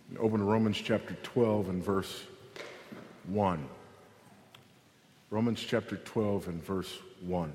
Open to Romans chapter 12 and verse 1. Romans chapter 12 and verse 1.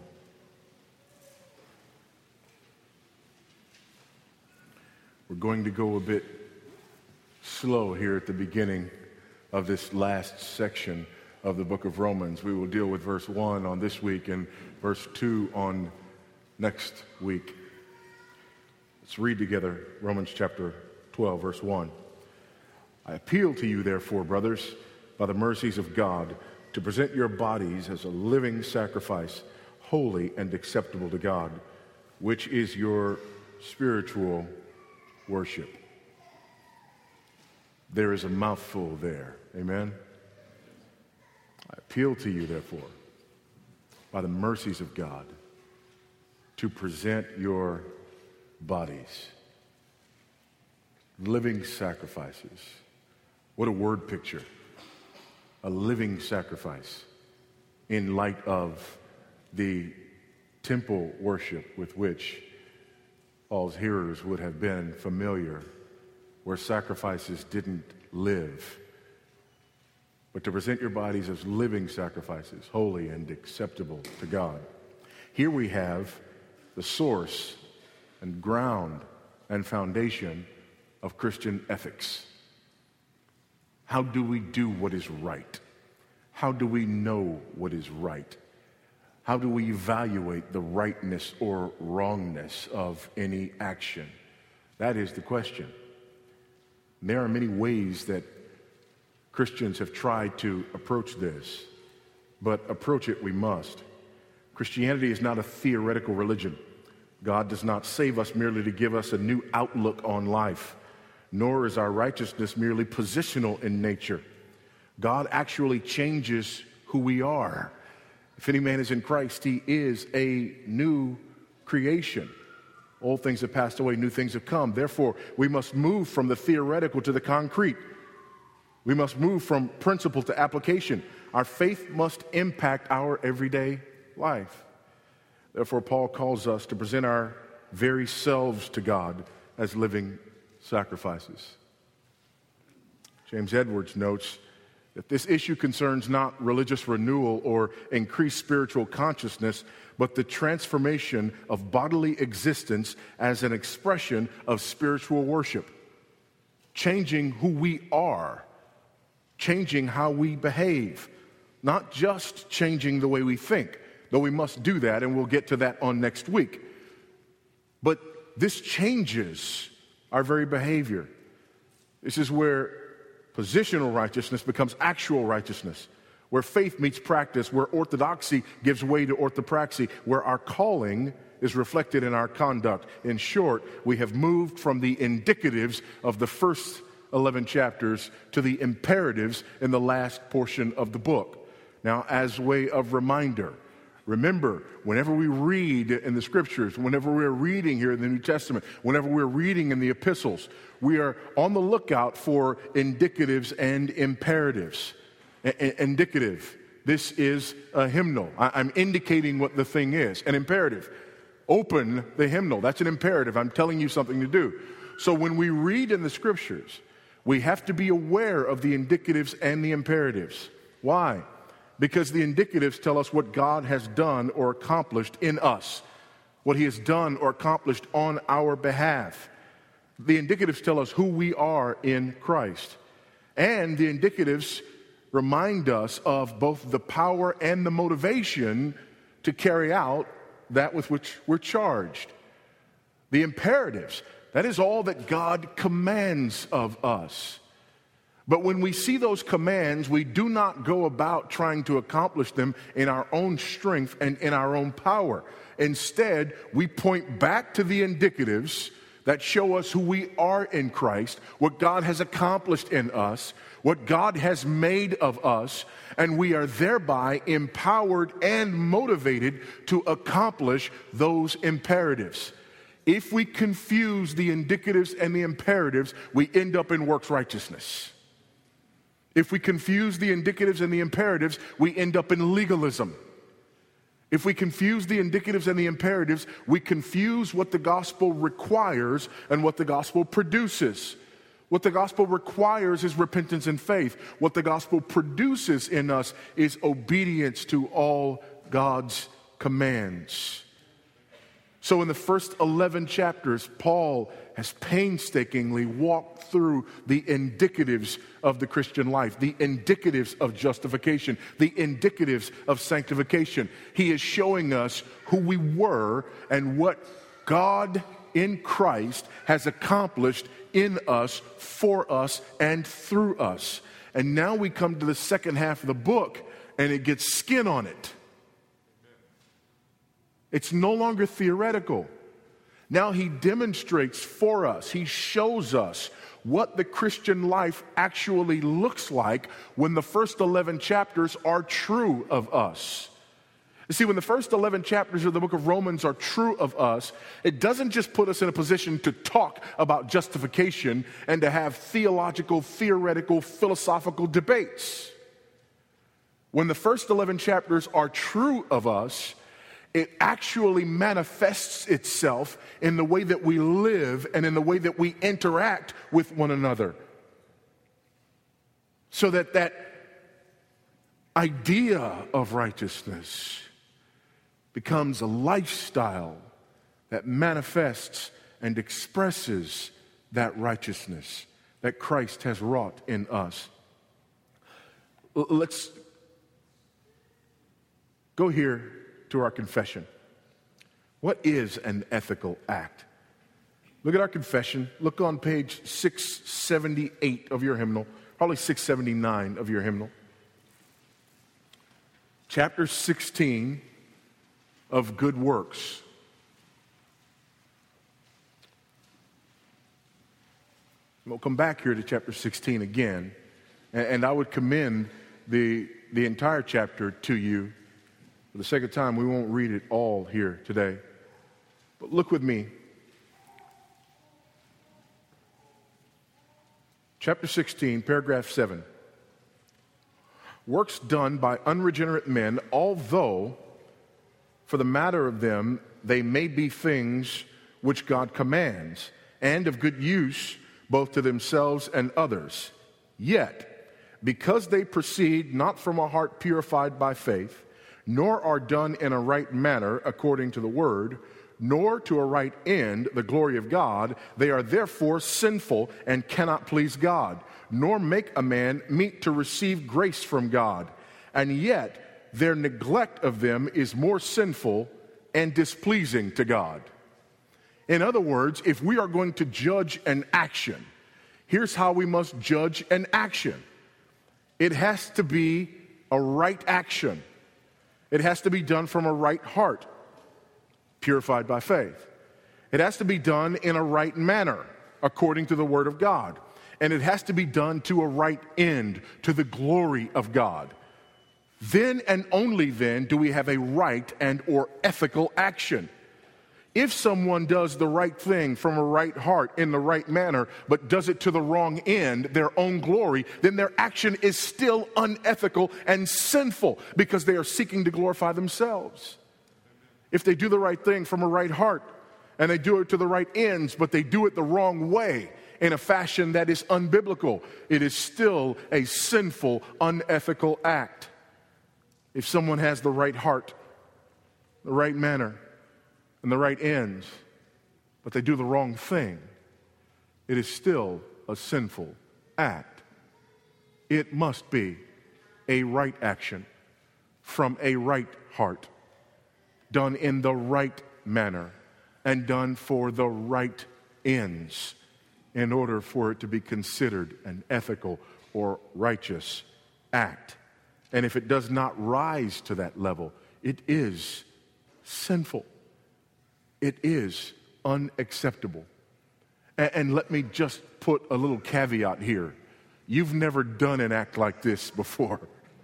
We're going to go a bit slow here at the beginning of this last section of the book of Romans. We will deal with verse 1 on this week and verse 2 on next week. Let's read together Romans chapter 12, verse 1. I appeal to you, therefore, brothers, by the mercies of God, to present your bodies as a living sacrifice, holy and acceptable to God, which is your spiritual worship. There is a mouthful there. Amen? I appeal to you, therefore, by the mercies of God, to present your bodies, living sacrifices. What a word picture. A living sacrifice in light of the temple worship with which Paul's hearers would have been familiar, where sacrifices didn't live. But to present your bodies as living sacrifices, holy and acceptable to God. Here we have the source and ground and foundation of Christian ethics. How do we do what is right? How do we know what is right? How do we evaluate the rightness or wrongness of any action? That is the question. And there are many ways that Christians have tried to approach this, but approach it we must. Christianity is not a theoretical religion. God does not save us merely to give us a new outlook on life, nor is our righteousness merely positional in nature. God actually changes who we are. If any man is in Christ, he is a new creation. Old things have passed away, new things have come. Therefore, we must move from the theoretical to the concrete. We must move from principle to application. Our faith must impact our everyday life. Therefore, Paul calls us to present our very selves to God as living sacrifices. James Edwards notes that this issue concerns not religious renewal or increased spiritual consciousness, but the transformation of bodily existence as an expression of spiritual worship. Changing who we are, changing how we behave, not just changing the way we think, though we must do that, and we'll get to that on next week. But this changes our very behavior. This is where positional righteousness becomes actual righteousness, where faith meets practice, where orthodoxy gives way to orthopraxy, where our calling is reflected in our conduct. In short, we have moved from the indicatives of the first 11 chapters to the imperatives in the last portion of the book. Now, as way of reminder, remember, whenever we read in the scriptures, whenever we're reading here in the New Testament, whenever we're reading in the epistles, we are on the lookout for indicatives and imperatives. Indicative, this is a hymnal. I'm indicating what the thing is. An imperative, open the hymnal. That's an imperative. I'm telling you something to do. So when we read in the scriptures, we have to be aware of the indicatives and the imperatives. Why? Because the indicatives tell us what God has done or accomplished in us, what he has done or accomplished on our behalf. The indicatives tell us who we are in Christ. And the indicatives remind us of both the power and the motivation to carry out that with which we're charged. The imperatives, that is all that God commands of us. But when we see those commands, we do not go about trying to accomplish them in our own strength and in our own power. Instead, we point back to the indicatives that show us who we are in Christ, what God has accomplished in us, what God has made of us, and we are thereby empowered and motivated to accomplish those imperatives. If we confuse the indicatives and the imperatives, we end up in works righteousness. If we confuse the indicatives and the imperatives, we end up in legalism. If we confuse the indicatives and the imperatives, we confuse what the gospel requires and what the gospel produces. What the gospel requires is repentance and faith. What the gospel produces in us is obedience to all God's commands. So in the first 11 chapters, Paul has painstakingly walked through the indicatives of the Christian life, the indicatives of justification, the indicatives of sanctification. He is showing us who we were and what God in Christ has accomplished in us, for us, and through us. And now we come to the second half of the book, and it gets skin on it. It's no longer theoretical. Now he demonstrates for us, he shows us what the Christian life actually looks like when the first 11 chapters are true of us. You see, when the first 11 chapters of the book of Romans are true of us, it doesn't just put us in a position to talk about justification and to have theological, theoretical, philosophical debates. When the first 11 chapters are true of us, it actually manifests itself in the way that we live and in the way that we interact with one another. So that idea of righteousness becomes a lifestyle that manifests and expresses that righteousness that Christ has wrought in us. Let's go here to our confession. What is an ethical act? Look at our confession. Look on page 678 of your hymnal, probably 679 of your hymnal. Chapter 16 of good works. We'll come back here to chapter 16 again, and I would commend the entire chapter to you. For the sake of time, we won't read it all here today. But look with me. Chapter 16, paragraph 7. Works done by unregenerate men, although, for the matter of them, they may be things which God commands, and of good use both to themselves and others. Yet, because they proceed not from a heart purified by faith, nor are done in a right manner according to the word, nor to a right end, the glory of God, they are therefore sinful and cannot please God, nor make a man meet to receive grace from God. And yet their neglect of them is more sinful and displeasing to God. In other words, if we are going to judge an action, here's how we must judge an action. It has to be a right action. It has to be done from a right heart, purified by faith. It has to be done in a right manner, according to the Word of God. And it has to be done to a right end, to the glory of God. Then and only then do we have a right and or ethical action. If someone does the right thing from a right heart in the right manner, but does it to the wrong end, their own glory, then their action is still unethical and sinful because they are seeking to glorify themselves. If they do the right thing from a right heart and they do it to the right ends, but they do it the wrong way in a fashion that is unbiblical, it is still a sinful, unethical act. If someone has the right heart, the right manner, and the right ends, but they do the wrong thing, it is still a sinful act. It must be a right action from a right heart, done in the right manner, and done for the right ends in order for it to be considered an ethical or righteous act. And if it does not rise to that level, it is sinful. It is unacceptable. And let me just put a little caveat here. You've never done an act like this before.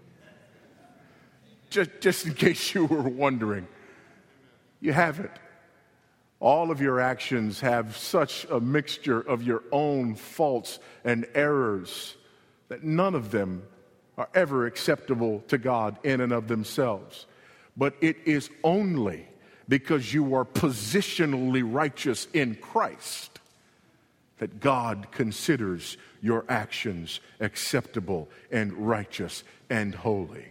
Just in case you were wondering. You haven't. All of your actions have such a mixture of your own faults and errors that none of them are ever acceptable to God in and of themselves. But it is only because you are positionally righteous in Christ that God considers your actions acceptable and righteous and holy.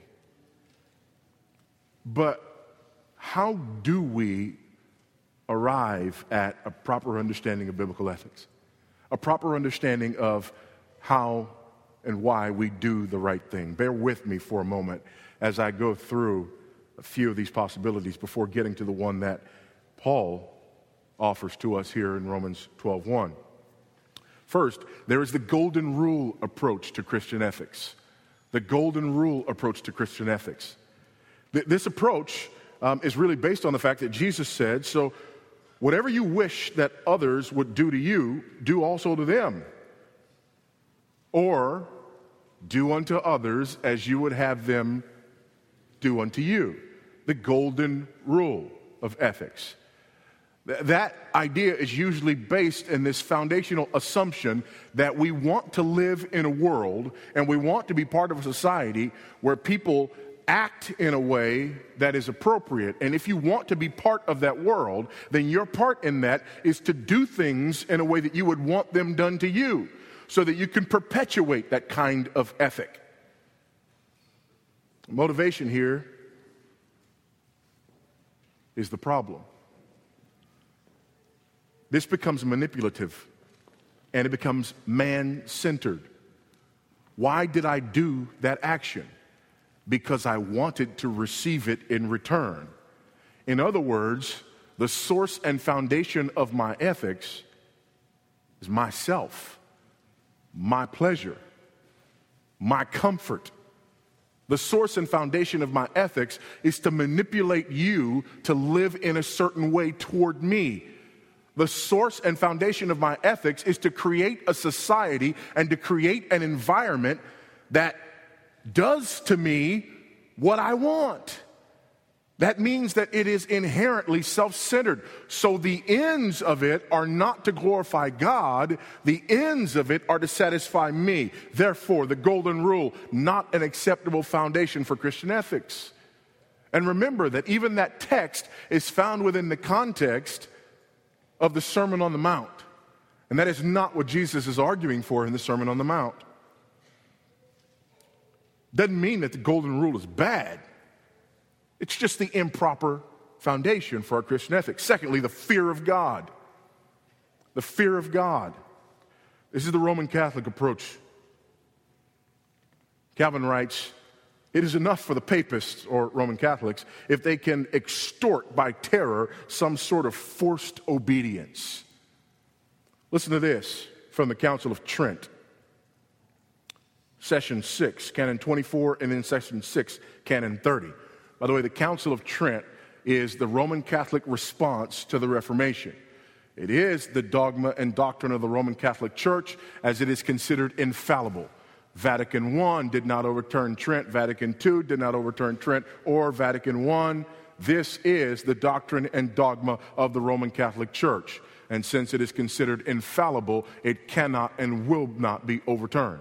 But how do we arrive at a proper understanding of biblical ethics? A proper understanding of how and why we do the right thing. Bear with me for a moment as I go through a few of these possibilities before getting to the one that Paul offers to us here in Romans 12:1. First, there is the golden rule approach to Christian ethics. The golden rule approach to Christian ethics. This approach is really based on the fact that Jesus said, so whatever you wish that others would do to you, do also to them. Or do unto others as you would have them do unto you. The golden rule of ethics. That idea is usually based in this foundational assumption that we want to live in a world and we want to be part of a society where people act in a way that is appropriate. And if you want to be part of that world, then your part in that is to do things in a way that you would want them done to you, so that you can perpetuate that kind of ethic. Motivation here is the problem. This becomes manipulative and it becomes man-centered. Why did I do that action? Because I wanted to receive it in return. In other words, the source and foundation of my ethics is myself, my pleasure, my comfort. The source and foundation of my ethics is to manipulate you to live in a certain way toward me. The source and foundation of my ethics is to create a society and to create an environment that does to me what I want. That means that it is inherently self-centered. So the ends of it are not to glorify God. The ends of it are to satisfy me. Therefore, the golden rule, not an acceptable foundation for Christian ethics. And remember that even that text is found within the context of the Sermon on the Mount. And that is not what Jesus is arguing for in the Sermon on the Mount. Doesn't mean that the golden rule is bad. It's just the improper foundation for our Christian ethics. Secondly, the fear of God. The fear of God. This is the Roman Catholic approach. Calvin writes, it is enough for the papists or Roman Catholics if they can extort by terror some sort of forced obedience. Listen to this from the Council of Trent. Session 6, Canon 24, and then Session 6, Canon 30. By the way, the Council of Trent is the Roman Catholic response to the Reformation. It is the dogma and doctrine of the Roman Catholic Church as it is considered infallible. Vatican I did not overturn Trent. Vatican II did not overturn Trent or Vatican I. This is the doctrine and dogma of the Roman Catholic Church. And since it is considered infallible, it cannot and will not be overturned.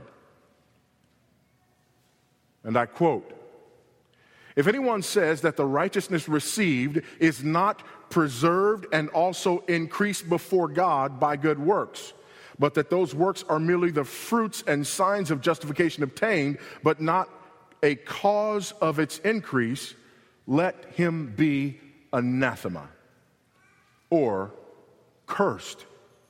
And I quote, if anyone says that the righteousness received is not preserved and also increased before God by good works, but that those works are merely the fruits and signs of justification obtained, but not a cause of its increase, let him be anathema or cursed.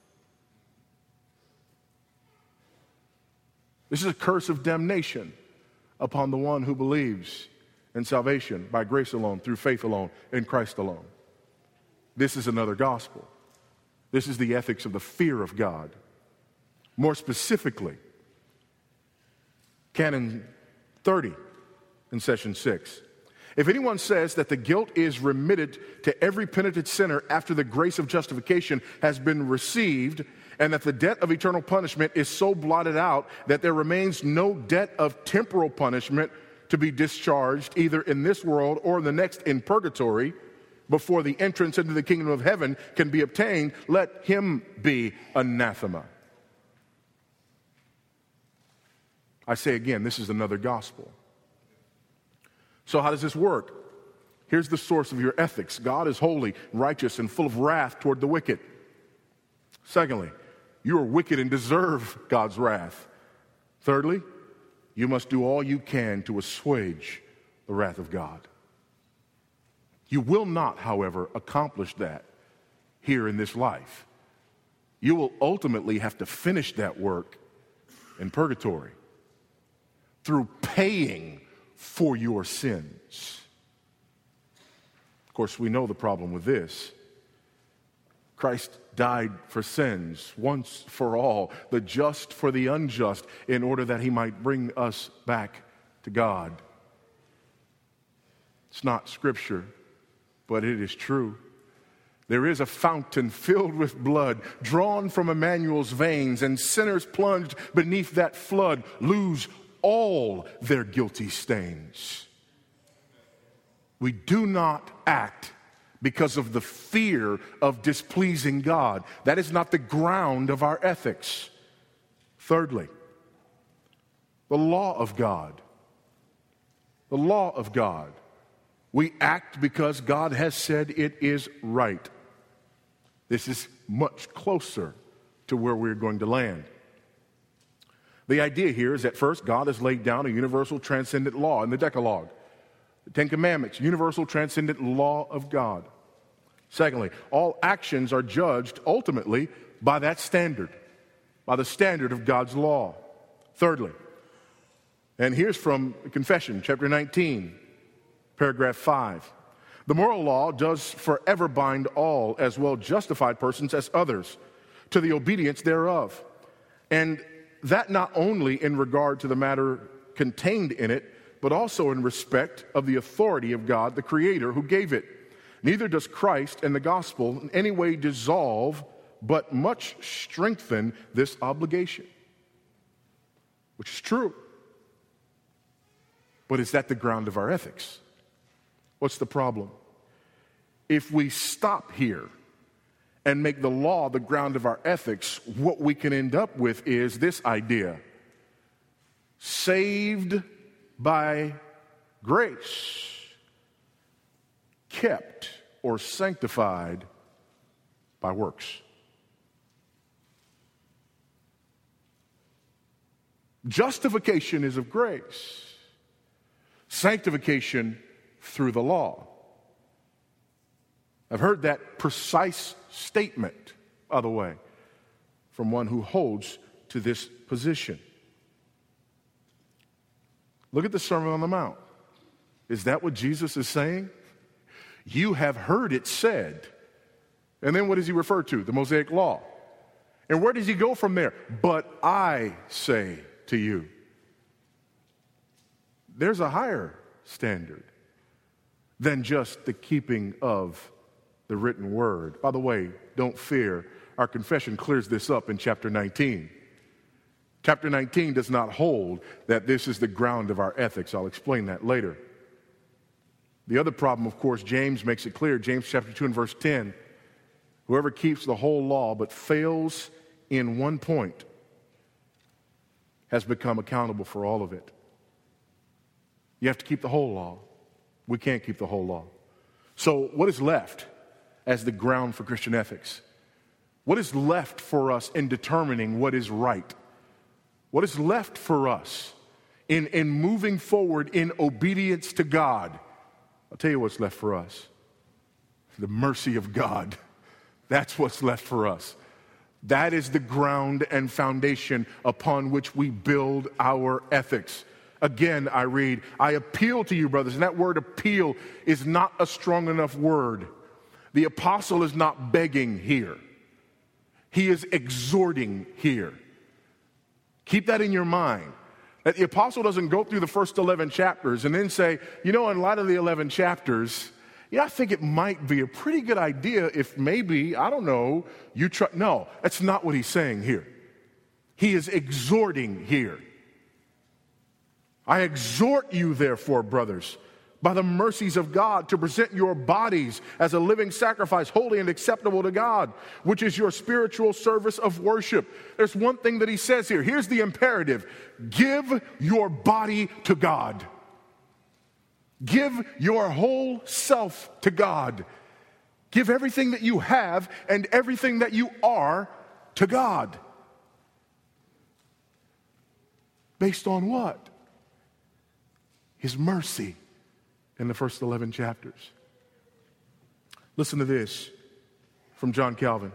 This is a curse of damnation upon the one who believes in salvation by grace alone, through faith alone, in Christ alone. This is another gospel. This is the ethics of the fear of God. More specifically, Canon 30 in Session 6. If anyone says that the guilt is remitted to every penitent sinner after the grace of justification has been received, and that the debt of eternal punishment is so blotted out that there remains no debt of temporal punishment to be discharged either in this world or the next in purgatory, before the entrance into the kingdom of heaven can be obtained, let him be anathema. I say again, this is another gospel. So how does this work? Here's the source of your ethics. God is holy, righteous, and full of wrath toward the wicked. Secondly, You are wicked and deserve God's wrath. Thirdly, you must do all you can to assuage the wrath of God. You will not, however, accomplish that here in this life. You will ultimately have to finish that work in purgatory through paying for your sins. Of course, we know the problem with this. Christ died for sins once for all, the just for the unjust, in order that he might bring us back to God. It's not scripture, but it is true. There is a fountain filled with blood drawn from Emmanuel's veins, and sinners plunged beneath that flood lose all their guilty stains. We do not act because of the fear of displeasing God. That is not the ground of our ethics. Thirdly, the law of God. The law of God. We act because God has said it is right. This is much closer to where we're going to land. The idea here is that first, God has laid down a universal transcendent law in the Decalogue. The Ten Commandments, universal transcendent law of God. Secondly, all actions are judged ultimately by that standard, by the standard of God's law. Thirdly, and here's from Confession, chapter 19, paragraph 5. The moral law does forever bind all, as well justified persons as others, to the obedience thereof. And that not only in regard to the matter contained in it, but also in respect of the authority of God, the Creator, who gave it. Neither does Christ and the gospel in any way dissolve, but much strengthen this obligation. Which is true. But is that the ground of our ethics? What's the problem? If we stop here and make the law the ground of our ethics, what we can end up with is this idea: saved by grace, kept or sanctified by works. Justification is of grace. Sanctification through the law. I've heard that precise statement, by the way, from one who holds to this position. Look at the Sermon on the Mount. Is that what Jesus is saying? You have heard it said. And then what does he refer to? The Mosaic Law. And where does he go from there? But I say to you. There's a higher standard than just the keeping of the written word. By the way, don't fear. Our confession clears this up in chapter 19. Chapter 19 does not hold that this is the ground of our ethics. I'll explain that later. The other problem, of course, James makes it clear. James chapter 2 and verse 10. Whoever keeps the whole law but fails in one point has become accountable for all of it. You have to keep the whole law. We can't keep the whole law. So what is left as the ground for Christian ethics? What is left for us in determining what is right? What is left for us in moving forward in obedience to God? I'll tell you what's left for us. The mercy of God. That's what's left for us. That is the ground and foundation upon which we build our ethics. Again, I read, I appeal to you, brothers. And that word appeal is not a strong enough word. The apostle is not begging here. He is exhorting here. Keep that in your mind. That the apostle doesn't go through the first 11 chapters and then say, in light of the 11 chapters, I think it might be a pretty good idea if maybe, I don't know, you try. No, that's not what he's saying here. He is exhorting here. I exhort you, therefore, brothers, by the mercies of God, to present your bodies as a living sacrifice, holy and acceptable to God, which is your spiritual service of worship. There's one thing that he says here. Here's the imperative. Give your body to God. Give your whole self to God. Give everything that you have and everything that you are to God. Based on what? His mercy in the first 11 chapters. Listen to this from John Calvin.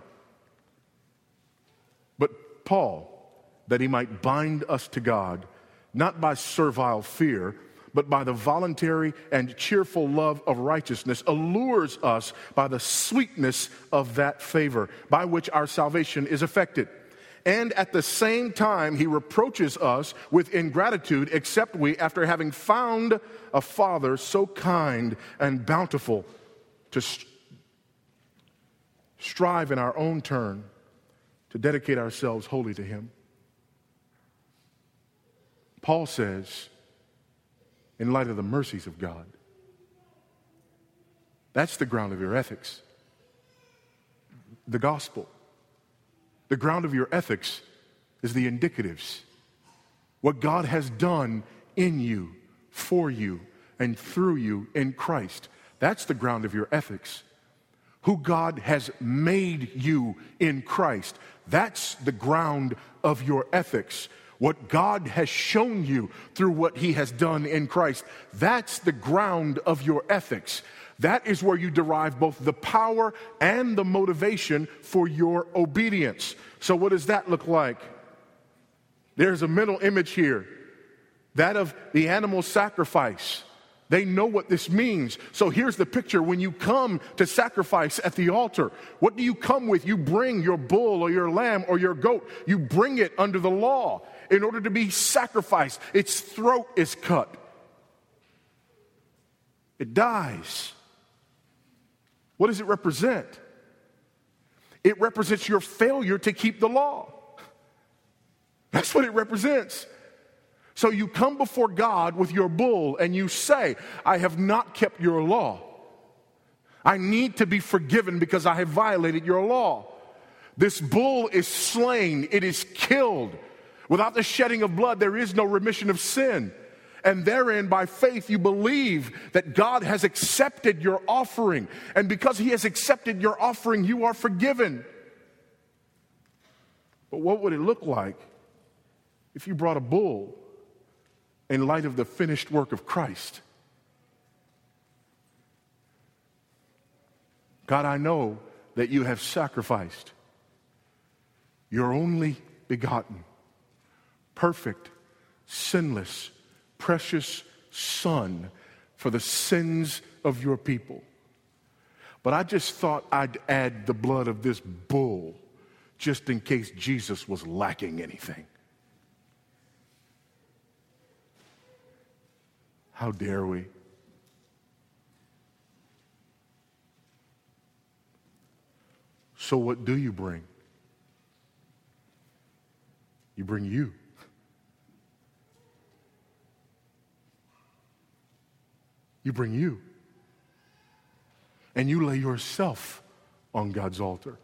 But Paul, that he might bind us to God, not by servile fear, but by the voluntary and cheerful love of righteousness, allures us by the sweetness of that favor, by which our salvation is effected. And at the same time, he reproaches us with ingratitude, except we, after having found a Father so kind and bountiful, to strive in our own turn to dedicate ourselves wholly to him. Paul says, in light of the mercies of God, that's the ground of your ethics. The gospel. The ground of your ethics is the indicatives. What God has done in you, for you, and through you in Christ. That's the ground of your ethics. Who God has made you in Christ. That's the ground of your ethics. What God has shown you through what he has done in Christ. That's the ground of your ethics. That is where you derive both the power and the motivation for your obedience. So what does that look like? There's a mental image here. That of the animal sacrifice. They know what this means. So here's the picture. When you come to sacrifice at the altar, what do you come with? You bring your bull or your lamb or your goat. You bring it under the law in order to be sacrificed. Its throat is cut. It dies. What does it represent? It represents your failure to keep the law. That's what it represents. So you come before God with your bull and you say, I have not kept your law. I need to be forgiven because I have violated your law. This bull is slain. It is killed. Without the shedding of blood, there is no remission of sin. And therein, by faith, you believe that God has accepted your offering. And because he has accepted your offering, you are forgiven. But what would it look like if you brought a bull in light of the finished work of Christ? God, I know that you have sacrificed your only begotten, perfect, sinless, precious Son for the sins of your people. But I just thought I'd add the blood of this bull just in case Jesus was lacking anything. How dare we? So what do you bring? You bring you. You bring you. And you lay yourself on God's altar.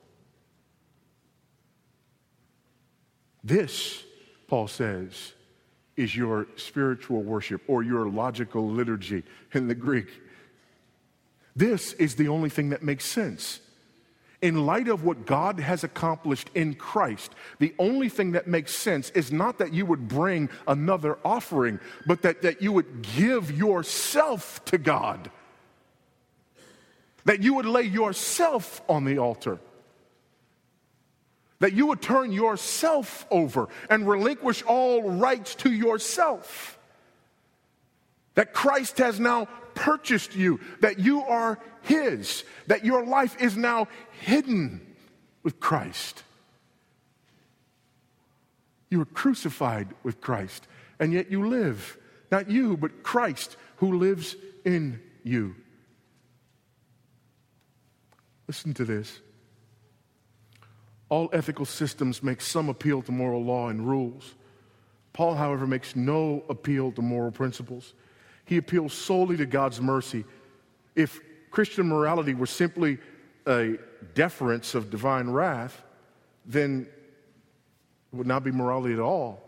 This, Paul says, is your spiritual worship or your logical liturgy in the Greek. This is the only thing that makes sense. In light of what God has accomplished in Christ, the only thing that makes sense is not that you would bring another offering, but that you would give yourself to God. That you would lay yourself on the altar. That you would turn yourself over and relinquish all rights to yourself. That Christ has now purchased you, that you are his, that your life is now hidden with Christ. You were crucified with Christ, and yet you live. Not you, but Christ who lives in you. Listen to this. All ethical systems make some appeal to moral law and rules. Paul, however, makes no appeal to moral principles. He appeals solely to God's mercy. If Christian morality were simply a deference of divine wrath, then it would not be morality at all.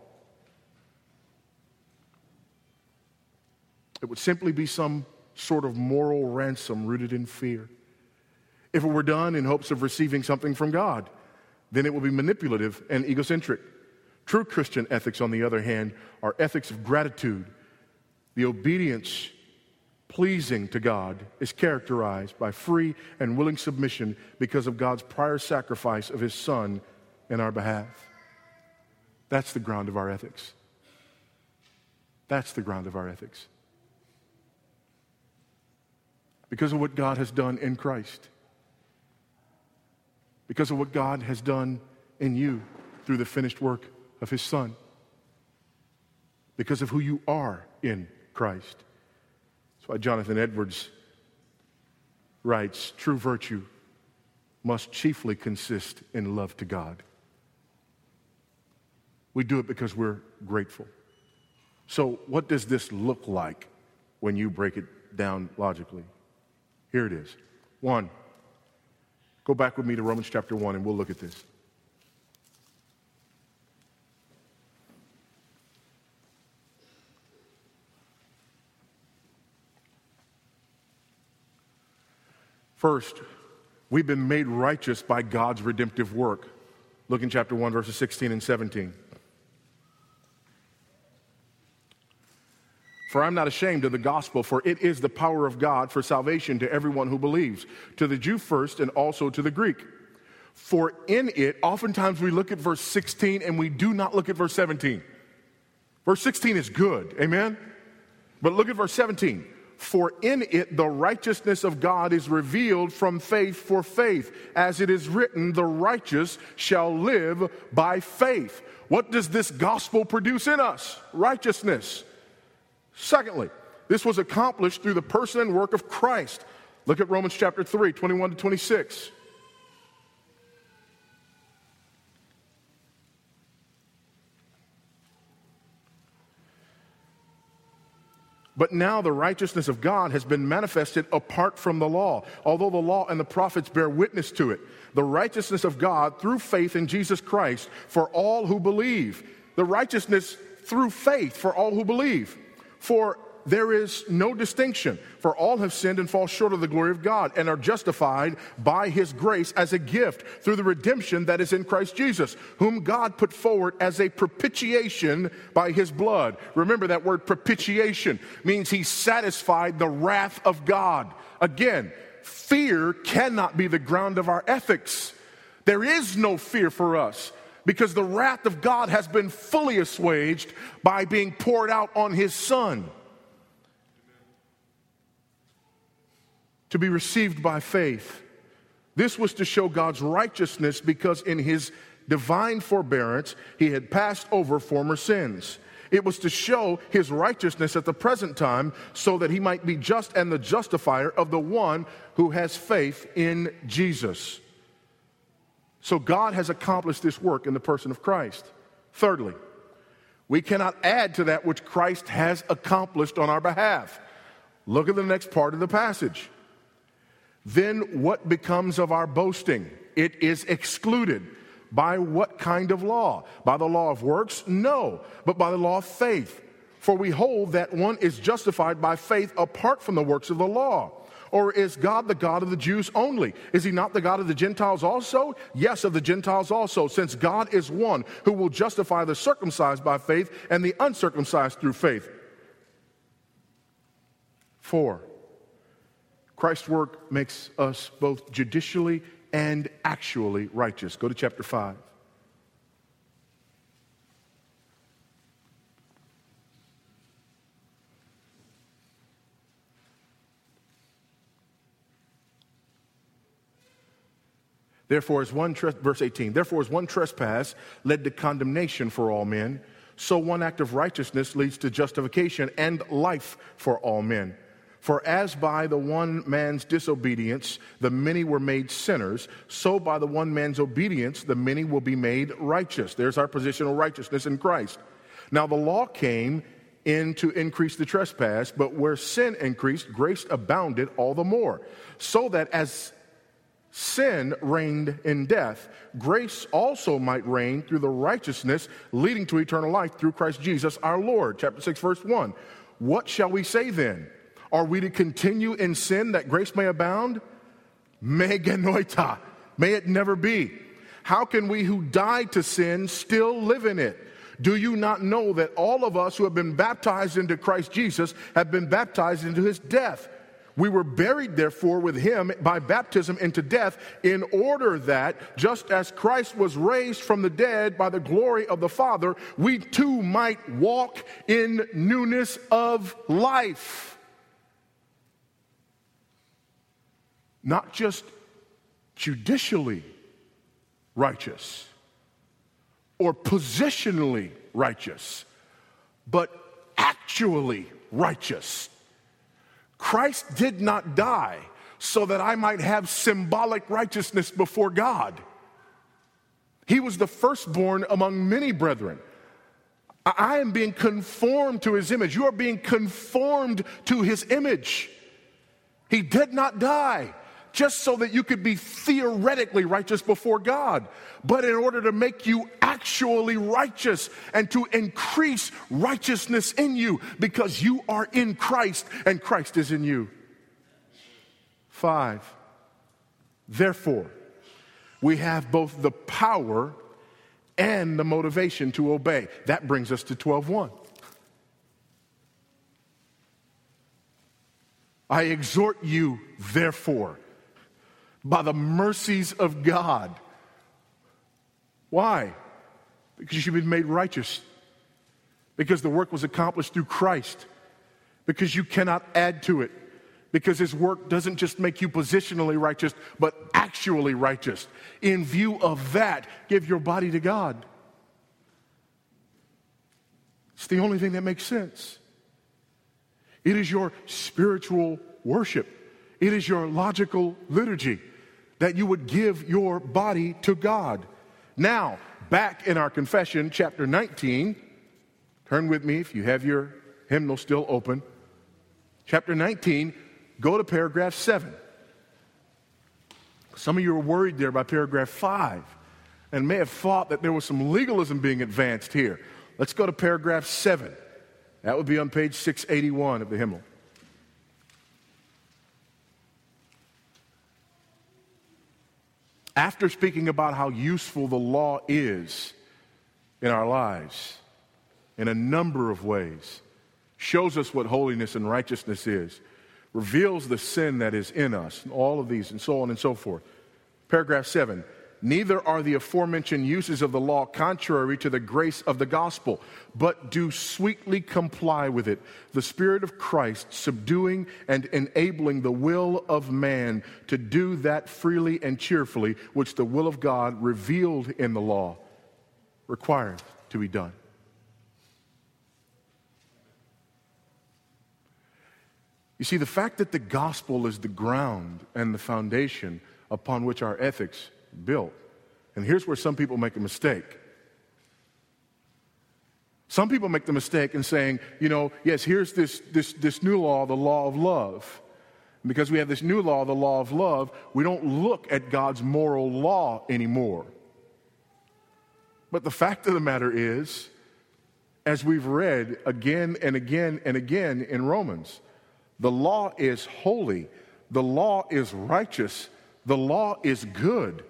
It would simply be some sort of moral ransom rooted in fear. If it were done in hopes of receiving something from God, then it would be manipulative and egocentric. True Christian ethics, on the other hand, are ethics of gratitude. The obedience pleasing to God is characterized by free and willing submission because of God's prior sacrifice of his Son in our behalf. That's the ground of our ethics. That's the ground of our ethics. Because of what God has done in Christ. Because of what God has done in you through the finished work of his Son. Because of who you are in Christ. That's why Jonathan Edwards writes, true virtue must chiefly consist in love to God. We do it because we're grateful. So what does this look like when you break it down logically? Here it is. 1, go back with me to Romans chapter 1 and we'll look at this. First, we've been made righteous by God's redemptive work. Look in chapter 1, verses 16 and 17. For I'm not ashamed of the gospel, for it is the power of God for salvation to everyone who believes, to the Jew first and also to the Greek. For in it, oftentimes we look at verse 16 and we do not look at verse 17. Verse 16 is good, amen? But look at verse 17. For in it the righteousness of God is revealed from faith for faith. As it is written, the righteous shall live by faith. What does this gospel produce in us? Righteousness. Secondly, this was accomplished through the person and work of Christ. Look at Romans chapter 3, 21 to 26. But now the righteousness of God has been manifested apart from the law, although the law and the prophets bear witness to it. The righteousness of God through faith in Jesus Christ for all who believe. The righteousness through faith for all who believe. For there is no distinction, for all have sinned and fall short of the glory of God and are justified by his grace as a gift through the redemption that is in Christ Jesus, whom God put forward as a propitiation by his blood. Remember, that word propitiation means he satisfied the wrath of God. Again, fear cannot be the ground of our ethics. There is no fear for us because the wrath of God has been fully assuaged by being poured out on his Son. To be received by faith. This was to show God's righteousness because in his divine forbearance, he had passed over former sins. It was to show his righteousness at the present time so that he might be just and the justifier of the one who has faith in Jesus. So God has accomplished this work in the person of Christ. Thirdly, we cannot add to that which Christ has accomplished on our behalf. Look at the next part of the passage. Then what becomes of our boasting? It is excluded. By what kind of law? By the law of works? No, but by the law of faith. For we hold that one is justified by faith apart from the works of the law. Or is God the God of the Jews only? Is he not the God of the Gentiles also? Yes, of the Gentiles also, since God is one who will justify the circumcised by faith and the uncircumcised through faith. 4. Christ's work makes us both judicially and actually righteous. Go to chapter 5. Therefore, verse 18, therefore, as one trespass led to condemnation for all men, so one act of righteousness leads to justification and life for all men. For as by the one man's disobedience the many were made sinners, so by the one man's obedience the many will be made righteous. There's our positional righteousness in Christ. Now the law came in to increase the trespass, but where sin increased, grace abounded all the more. So that as sin reigned in death, grace also might reign through the righteousness leading to eternal life through Christ Jesus our Lord. Chapter 6, verse 1. What shall we say then? Are we to continue in sin that grace may abound? Me genoita. May it never be. How can we who died to sin still live in it? Do you not know that all of us who have been baptized into Christ Jesus have been baptized into his death? We were buried, therefore, with him by baptism into death, in order that, just as Christ was raised from the dead by the glory of the Father, we too might walk in newness of life. Not just judicially righteous or positionally righteous, but actually righteous. Christ did not die so that I might have symbolic righteousness before God. He was the firstborn among many brethren. I am being conformed to his image. You are being conformed to his image. He did not die just so that you could be theoretically righteous before God, but in order to make you actually righteous and to increase righteousness in you, because you are in Christ and Christ is in you. 5, therefore, we have both the power and the motivation to obey. That brings us to 12:1. I exhort you, therefore, by the mercies of God. Why? Because you've been made righteous. Because the work was accomplished through Christ. Because you cannot add to it. Because his work doesn't just make you positionally righteous, but actually righteous. In view of that, give your body to God. It's the only thing that makes sense. It is your spiritual worship. It is your logical liturgy that you would give your body to God. Now, back in our confession, chapter 19, turn with me if you have your hymnal still open. Chapter 19, go to paragraph 7. Some of you are worried there by paragraph 5 and may have thought that there was some legalism being advanced here. Let's go to paragraph 7. That would be on page 681 of the hymnal. After speaking about how useful the law is in our lives in a number of ways, shows us what holiness and righteousness is, reveals the sin that is in us, and all of these, and so on and so forth. Paragraph 7. Neither are the aforementioned uses of the law contrary to the grace of the gospel, but do sweetly comply with it, the Spirit of Christ subduing and enabling the will of man to do that freely and cheerfully which the will of God revealed in the law required to be done. You see, the fact that the gospel is the ground and the foundation upon which our ethics built. And here's where some people make a mistake. Some people make the mistake in saying, yes, here's this new law, the law of love. And because we have this new law, the law of love, we don't look at God's moral law anymore. But the fact of the matter is, as we've read again and again and again in Romans, the law is holy, the law is righteous, the law is good.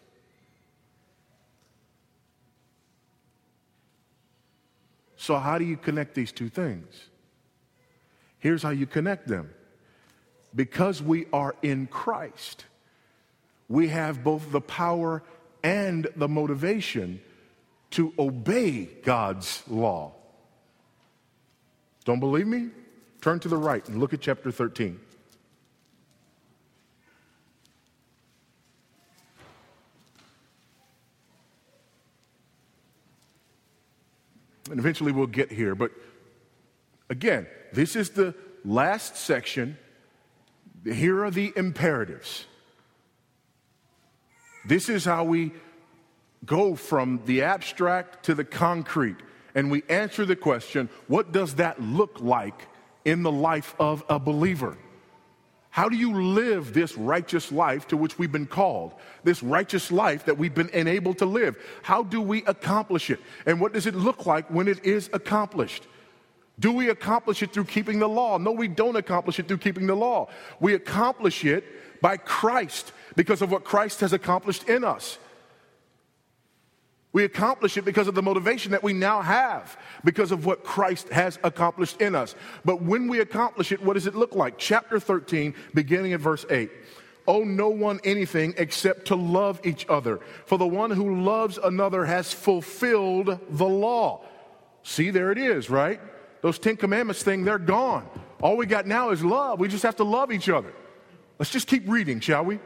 So how do you connect these two things? Here's how you connect them. Because we are in Christ, we have both the power and the motivation to obey God's law. Don't believe me? Turn to the right and look at chapter 13. And eventually we'll get here. But again, this is the last section. Here are the imperatives. This is how we go from the abstract to the concrete. And we answer the question, what does that look like in the life of a believer? How do you live this righteous life to which we've been called? This righteous life that we've been enabled to live. How do we accomplish it? And what does it look like when it is accomplished? Do we accomplish it through keeping the law? No, we don't accomplish it through keeping the law. We accomplish it by Christ because of what Christ has accomplished in us. We accomplish it because of the motivation that we now have, because of what Christ has accomplished in us. But when we accomplish it, what does it look like? Chapter 13, beginning at verse 8. Owe no one anything except to love each other. For the one who loves another has fulfilled the law. See, there it is, right? Those 10 Commandments thing, they're gone. All we got now is love. We just have to love each other. Let's just keep reading, shall we?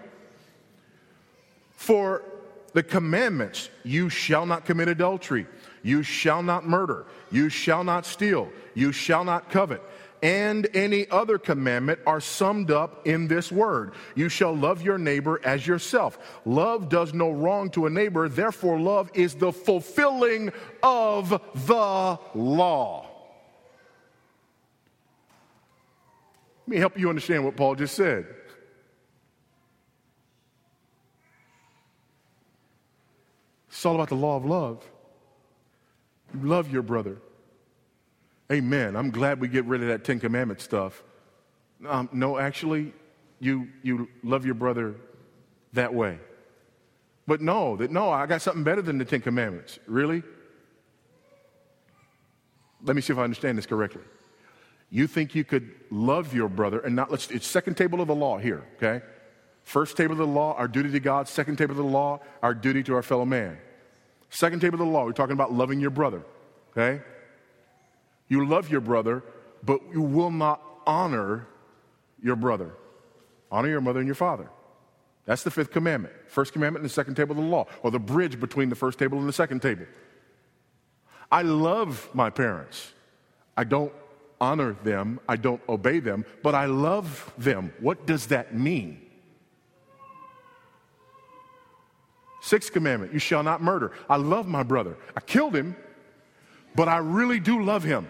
For the commandments, you shall not commit adultery, you shall not murder, you shall not steal, you shall not covet, and any other commandment are summed up in this word: you shall love your neighbor as yourself. Love does no wrong to a neighbor, therefore love is the fulfilling of the law. Let me help you understand what Paul just said. It's all about the law of love. You love your brother. Amen. I'm glad we get rid of that 10 Commandments stuff. No, actually, you love your brother that way. But no, I got something better than the 10 Commandments. Really? Let me see if I understand this correctly. You think you could love your brother and not, it's second table of the law here, okay? First table of the law, our duty to God. Second table of the law, our duty to our fellow man. Second table of the law, we're talking about loving your brother, okay? You love your brother, but you will not honor your brother. Honor your mother and your father. That's the fifth commandment. First commandment and the second table of the law, or the bridge between the first table and the second table. I love my parents. I don't honor them. I don't obey them, but I love them. What does that mean? Sixth commandment, you shall not murder. I love my brother. I killed him, but I really do love him.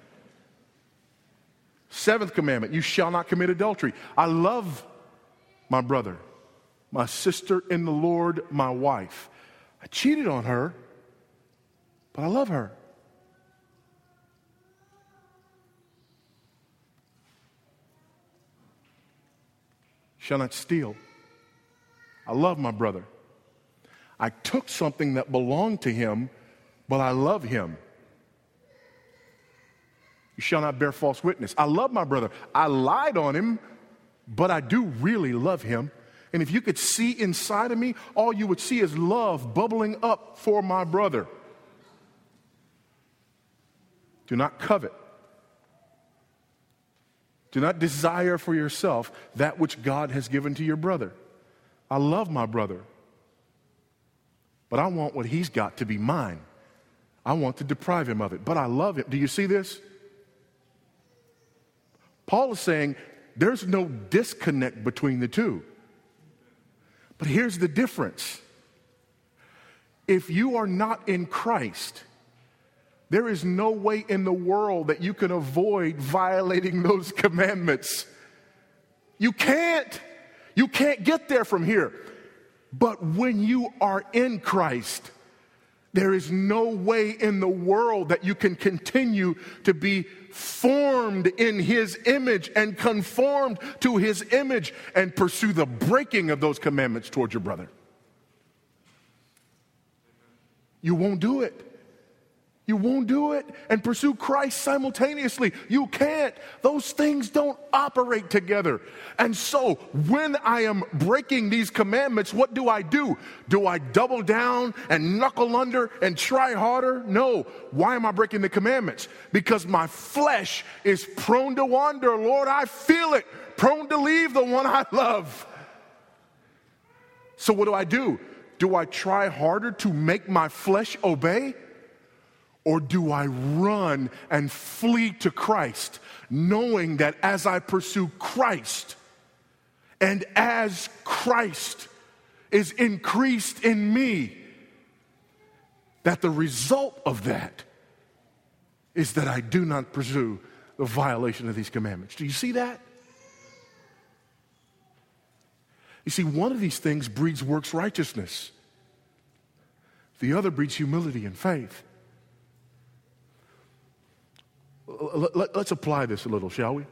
Seventh commandment, you shall not commit adultery. I love my brother, my sister in the Lord, my wife. I cheated on her, but I love her. Shall not steal. I love my brother. I took something that belonged to him, but I love him. You shall not bear false witness. I love my brother. I lied on him, but I do really love him. And if you could see inside of me, all you would see is love bubbling up for my brother. Do not covet. Do not desire for yourself that which God has given to your brother. I love my brother, but I want what he's got to be mine. I want to deprive him of it, but I love him. Do you see this? Paul is saying there's no disconnect between the two. But here's the difference. If you are not in Christ, there is no way in the world that you can avoid violating those commandments. You can't. You can't get there from here. But when you are in Christ, there is no way in the world that you can continue to be formed in His image and conformed to His image and pursue the breaking of those commandments towards your brother. You won't do it. You won't do it and pursue Christ simultaneously. You can't. Those things don't operate together. And so when I am breaking these commandments, what do? Do I double down and knuckle under and try harder? No. Why am I breaking the commandments? Because my flesh is prone to wander. Lord, I feel it. Prone to leave the one I love. So what do? Do I try harder to make my flesh obey? Or do I run and flee to Christ, knowing that as I pursue Christ and as Christ is increased in me, that the result of that is that I do not pursue the violation of these commandments. Do you see that? You see, one of these things breeds works righteousness. The other breeds humility and faith. Let's apply this a little, shall we?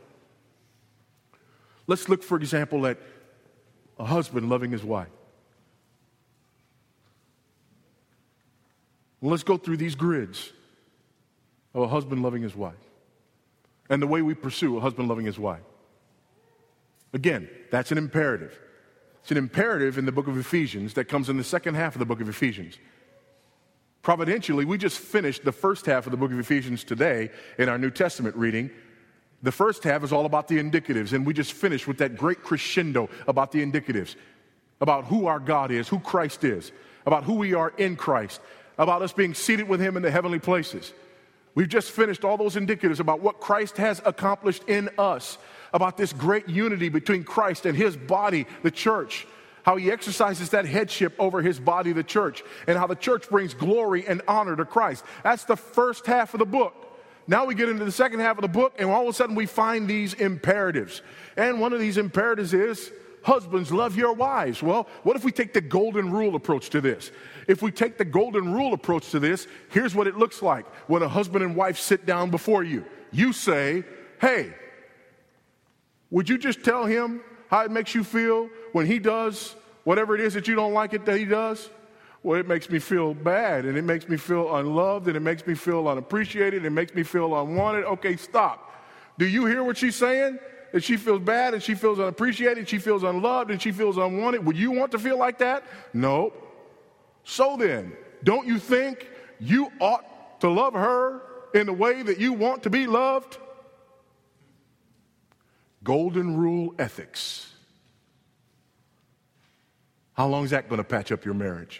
Let's look, for example, at a husband loving his wife. Well, let's go through these grids of a husband loving his wife and the way we pursue a husband loving his wife. Again, that's an imperative. It's an imperative in the book of Ephesians that comes in the second half of the book of Ephesians. Providentially, we just finished the first half of the book of Ephesians today in our New Testament reading. The first half is all about the indicatives, and we just finished with that great crescendo about the indicatives, about who our God is, who Christ is, about who we are in Christ, about us being seated with him in the heavenly places. We've just finished all those indicatives about what Christ has accomplished in us, about this great unity between Christ and his body, the church, how he exercises that headship over his body, the church, and how the church brings glory and honor to Christ. That's the first half of the book. Now we get into the second half of the book, and all of a sudden we find these imperatives. And one of these imperatives is, husbands, love your wives. Well, what if we take the golden rule approach to this? If we take the golden rule approach to this, here's what it looks like when a husband and wife sit down before you. You say, hey, would you just tell him how it makes you feel when he does whatever it is that you don't like it that he does? Well, it makes me feel bad, and it makes me feel unloved, and it makes me feel unappreciated, and it makes me feel unwanted. Okay, stop. Do you hear what she's saying? That she feels bad, and she feels unappreciated, she feels unloved, and she feels unwanted. Would you want to feel like that? No. So then, don't you think you ought to love her in the way that you want to be loved? Golden rule ethics. How long is that going to patch up your marriage?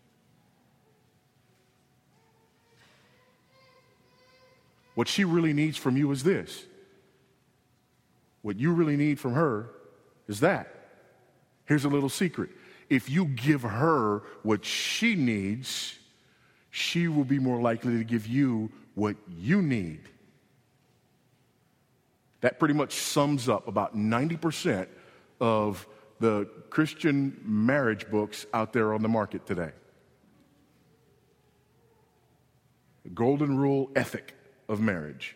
What she really needs from you is this. What you really need from her is that. Here's a little secret. If you give her what she needs, she will be more likely to give you what you need. That pretty much sums up about 90% of the Christian marriage books out there on the market today. The golden rule ethic of marriage.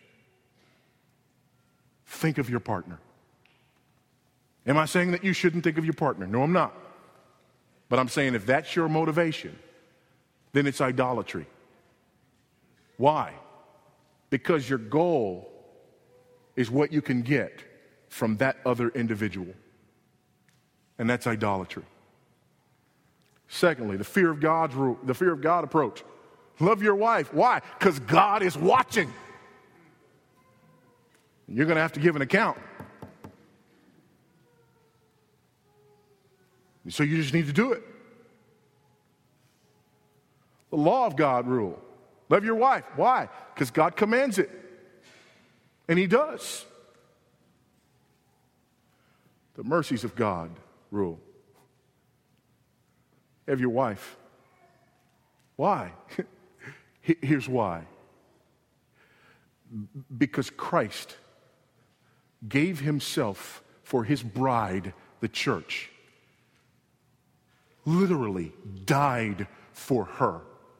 Think of your partner. Am I saying that you shouldn't think of your partner? No, I'm not. But I'm saying if that's your motivation, then it's idolatry. Why? Because your goal is what you can get from that other individual. And that's idolatry. Secondly, the fear of God's rule, the fear of God approach. Love your wife. Why? Because God is watching. You're going to have to give an account. So you just need to do it. The law of God rule. Love your wife. Why? Because God commands it. And he does. The mercies of God rule. Have your wife. Why? Here's why. Because Christ gave himself for his bride, the church. Literally died for her.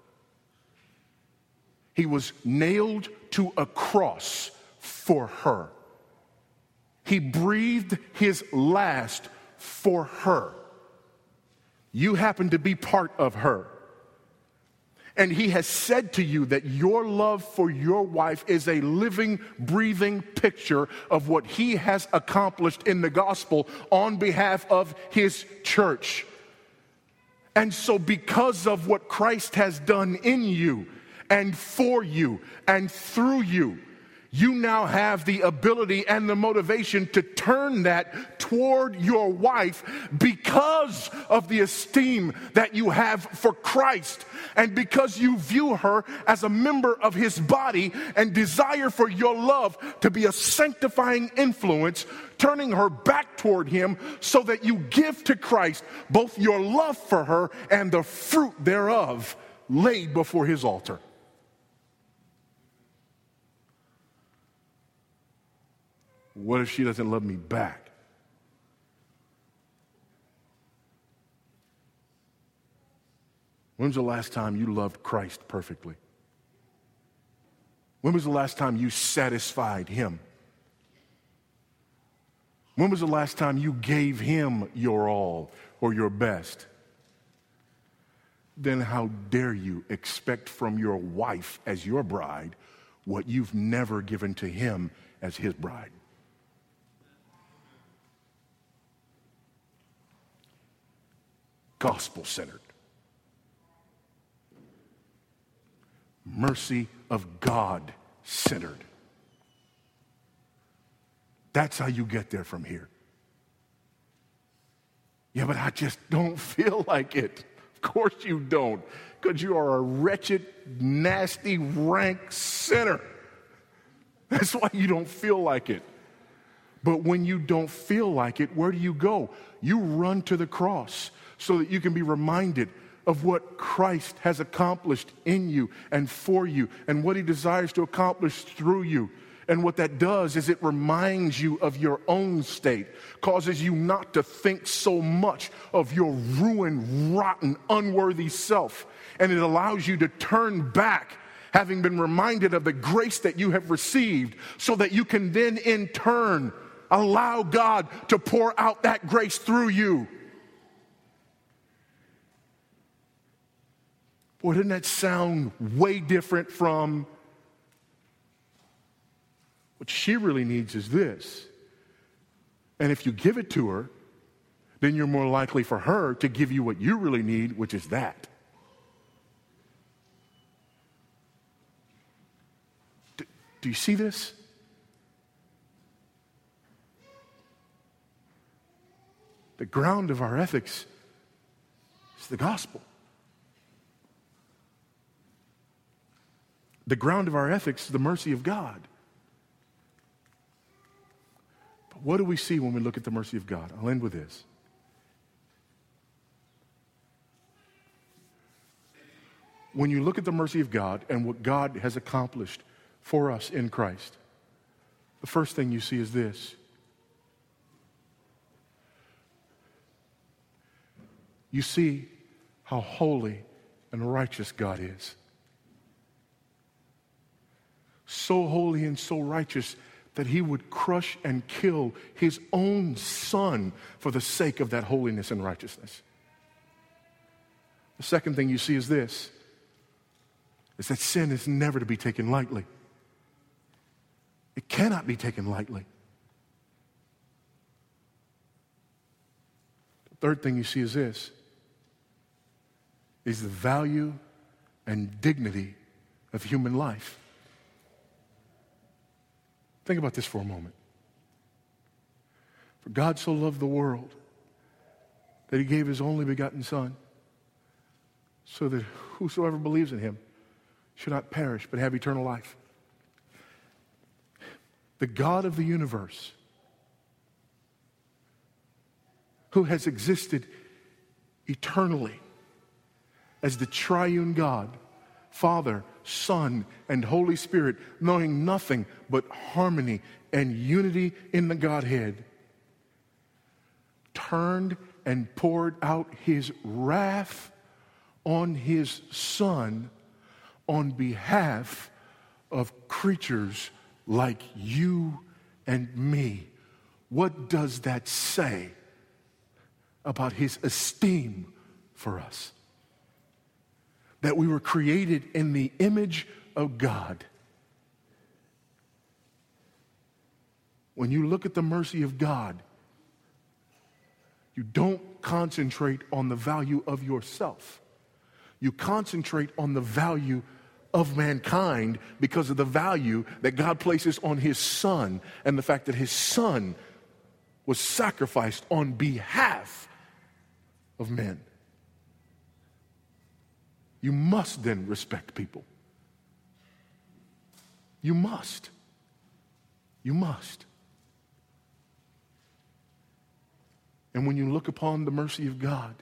He was nailed to a cross for her. He breathed his last for her. You happen to be part of her. And he has said to you that your love for your wife is a living, breathing picture of what he has accomplished in the gospel on behalf of his church. And so because of what Christ has done in you and for you and through you, you now have the ability and the motivation to turn that toward your wife because of the esteem that you have for Christ and because you view her as a member of his body and desire for your love to be a sanctifying influence, turning her back toward him so that you give to Christ both your love for her and the fruit thereof laid before his altar. What if she doesn't love me back? When's the last time you loved Christ perfectly? When was the last time you satisfied him? When was the last time you gave him your all or your best? then how dare you expect from your wife as your bride what you've never given to him as his bride? Gospel-centered. Mercy of God-centered. That's how you get there from here. Yeah, but I just don't feel like it. Of course you don't, because you are a wretched, nasty, rank sinner. That's why you don't feel like it. But when you don't feel like it, where do you go? You run to the cross so that you can be reminded of what Christ has accomplished in you and for you and what he desires to accomplish through you. And what that does is it reminds you of your own state, causes you not to think so much of your ruined, rotten, unworthy self. And it allows you to turn back, having been reminded of the grace that you have received, so that you can then in turn allow God to pour out that grace through you. Boy, doesn't that sound way different from what she really needs is this. And if you give it to her, then you're more likely for her to give you what you really need, which is that. Do you see this? The ground of our ethics is the gospel. The ground of our ethics is the mercy of God. But what do we see when we look at the mercy of God? I'll end with this. When you look at the mercy of God and what God has accomplished for us in Christ, the first thing you see is this. You see how holy and righteous God is. So holy and so righteous that he would crush and kill his own son for the sake of that holiness and righteousness. The second thing you see is this, is that sin is never to be taken lightly. It cannot be taken lightly. The third thing you see is this, is the value and dignity of human life. Think about this for a moment. For God so loved the world that he gave his only begotten Son, so that whosoever believes in him should not perish but have eternal life. The God of the universe, who has existed eternally as the triune God, Father, Son, and Holy Spirit, knowing nothing but harmony and unity in the Godhead, turned and poured out his wrath on his Son on behalf of creatures like you and me. What does that say about his esteem for us? That we were created in the image of God. When you look at the mercy of God, you don't concentrate on the value of yourself. You concentrate on the value of mankind because of the value that God places on his Son and the fact that his Son was sacrificed on behalf of men. You must then respect people. You must. You must. And when you look upon the mercy of God,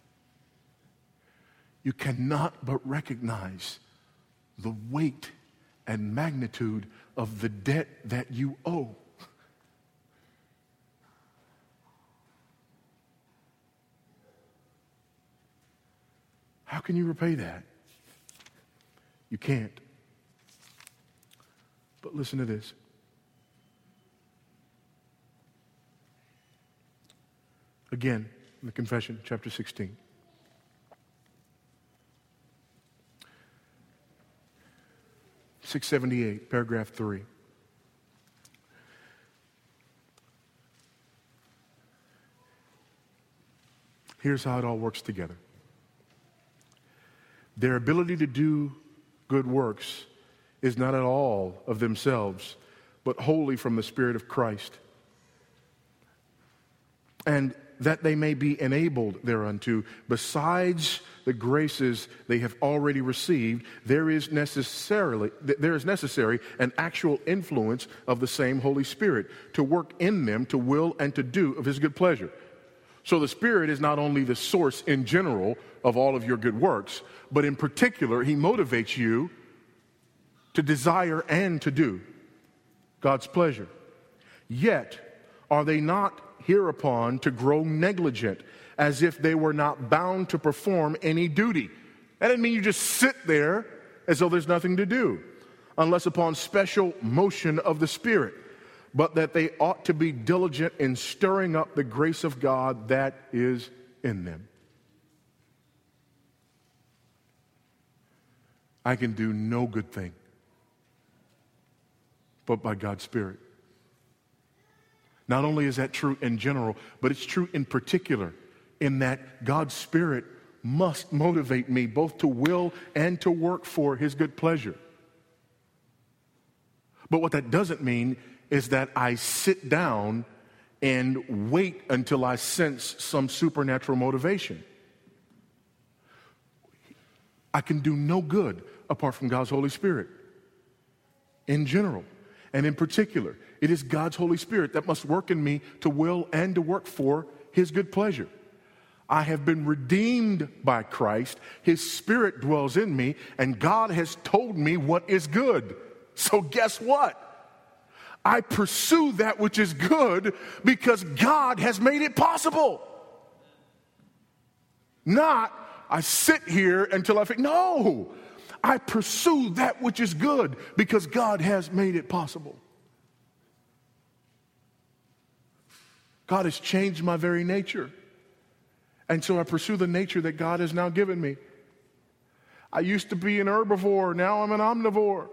you cannot but recognize the weight and magnitude of the debt that you owe. How can you repay that? You can't. But listen to this. Again, in the confession, chapter 16. 678, paragraph 3. Here's how it all works together. Their ability to do good works is not at all of themselves, but wholly from the Spirit of Christ. And that they may be enabled thereunto, besides the graces they have already received, there is necessary an actual influence of the same Holy Spirit to work in them to will and to do of His good pleasure. So the Spirit is not only the source in general of all of your good works, but in particular, He motivates you to desire and to do God's pleasure. Yet, are they not hereupon to grow negligent, as if they were not bound to perform any duty? That doesn't mean you just sit there as though there's nothing to do, unless upon special motion of the Spirit, but that they ought to be diligent in stirring up the grace of God that is in them. I can do no good thing but by God's Spirit. Not only is that true in general, but it's true in particular, in that God's Spirit must motivate me both to will and to work for His good pleasure. But what that doesn't mean is that I sit down and wait until I sense some supernatural motivation. I can do no good apart from God's Holy Spirit in general. And in particular, it is God's Holy Spirit that must work in me to will and to work for His good pleasure. I have been redeemed by Christ. His Spirit dwells in me, and God has told me what is good. So guess what? I pursue that which is good because God has made it possible. Not, I sit here until I think, no, I pursue that which is good because God has made it possible. God has changed my very nature. And so I pursue the nature that God has now given me. I used to be an herbivore, now I'm an omnivore.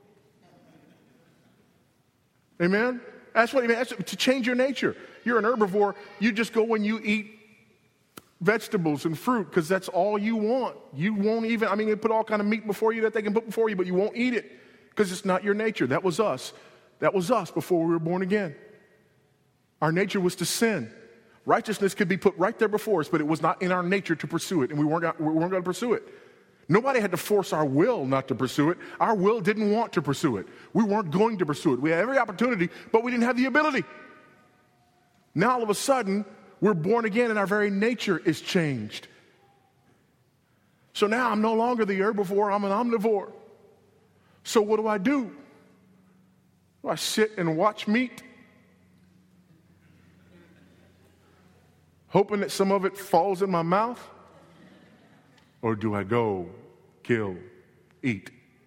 Amen? That's what he meant. To change your nature. You're an herbivore, you just go when you eat vegetables and fruit because that's all you want. You won't even, they put all kind of meat before you that they can put before you, but you won't eat it because it's not your nature. That was us. That was us before we were born again. Our nature was to sin. Righteousness could be put right there before us, but it was not in our nature to pursue it, and we weren't going to pursue it. Nobody had to force our will not to pursue it. Our will didn't want to pursue it. We weren't going to pursue it. We had every opportunity, but we didn't have the ability. Now all of a sudden, we're born again and our very nature is changed. So now I'm no longer the herbivore, I'm an omnivore. So what do? Do I sit and watch meat? Hoping that some of it falls in my mouth? Or do I go, kill, eat?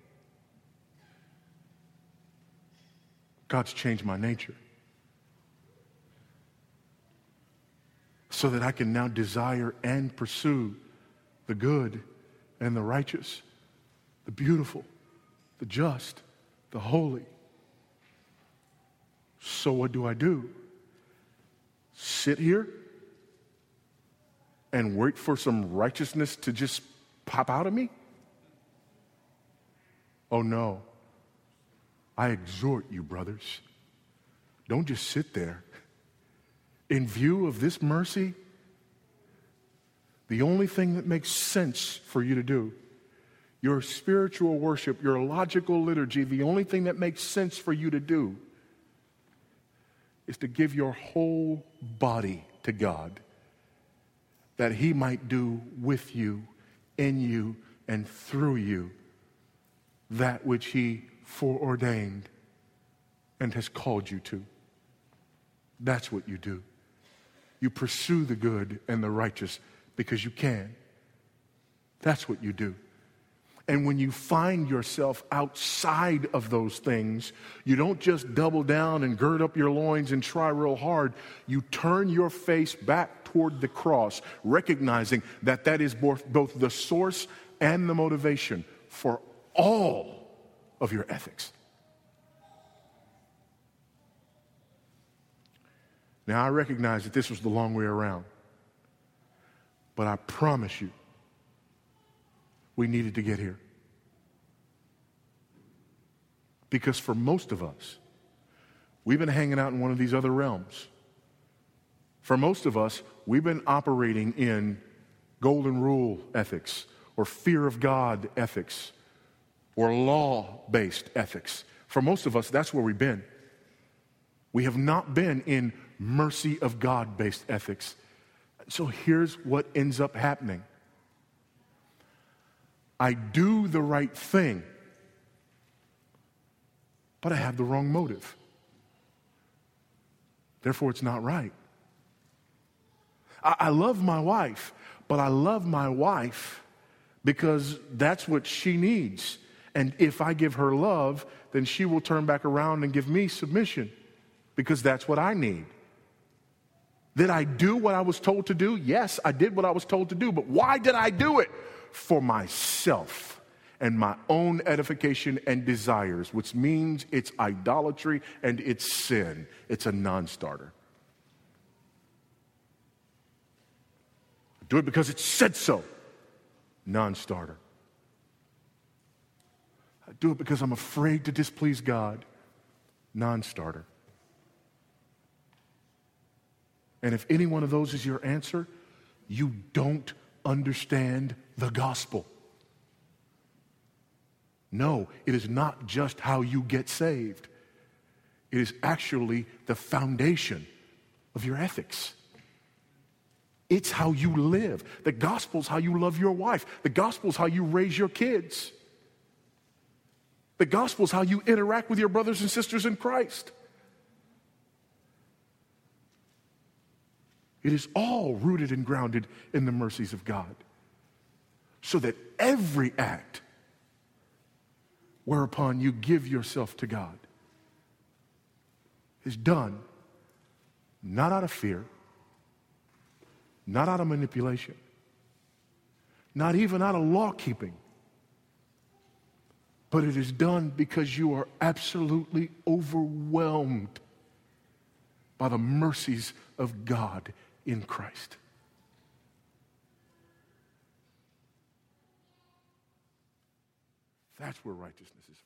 God's changed my nature so that I can now desire and pursue the good and the righteous, the beautiful, the just, the holy. So what do? Sit here and wait for some righteousness to just pop out of me? Oh no. I exhort you, brothers, don't just sit there. In view of this mercy, the only thing that makes sense for you to do, your spiritual worship, your logical liturgy, the only thing that makes sense for you to do is to give your whole body to God, that He might do with you, in you, and through you that which He foreordained and has called you to. That's what you do. You pursue the good and the righteous because you can. That's what you do. And when you find yourself outside of those things, you don't just double down and gird up your loins and try real hard. You turn your face back toward the cross, recognizing that that is both the source and the motivation for all of your ethics. Now, I recognize that this was the long way around, but I promise you, we needed to get here. Because for most of us, we've been hanging out in one of these other realms. For most of us, we've been operating in golden rule ethics, or fear of God ethics, or law-based ethics. For most of us, that's where we've been. We have not been in mercy of God-based ethics. So here's what ends up happening. I do the right thing, but I have the wrong motive. Therefore, it's not right. I love my wife, but I love my wife because that's what she needs. And if I give her love, then she will turn back around and give me submission because that's what I need. Did I do what I was told to do? Yes, I did what I was told to do. But why did I do it? For myself and my own edification and desires, which means it's idolatry and it's sin. It's a non-starter. Do it because it said so. Non-starter. I do it because I'm afraid to displease God. Non-starter. And if any one of those is your answer, you don't understand the gospel. No, it is not just how you get saved. It is actually the foundation of your ethics. It's how you live. The gospel's how you love your wife. The gospel's how you raise your kids. The gospel's how you interact with your brothers and sisters in Christ. It is all rooted and grounded in the mercies of God. So that every act whereupon you give yourself to God is done not out of fear, not out of manipulation, not even out of law keeping, but it is done because you are absolutely overwhelmed by the mercies of God in Christ. That's where righteousness is found.